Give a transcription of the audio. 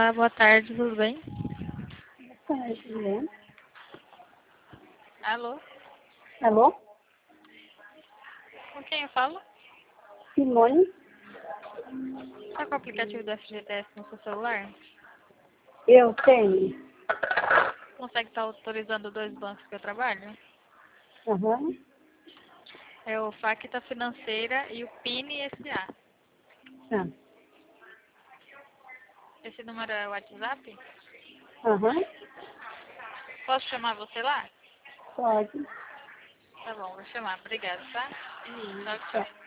Olá, boa tarde, tudo bem? Tarde, né? Alô? Alô? Com quem eu falo? Simone? Tá com o aplicativo do FGTS no seu celular? Eu tenho. Consegue estar autorizando dois bancos que eu trabalho? Aham. É o Facta Financeira e o PIN SA. Tá. Esse número é o WhatsApp? Aham. Posso chamar você lá? Pode. Tá bom, vou chamar. Obrigada, tá? Tchau, Tá. tchau.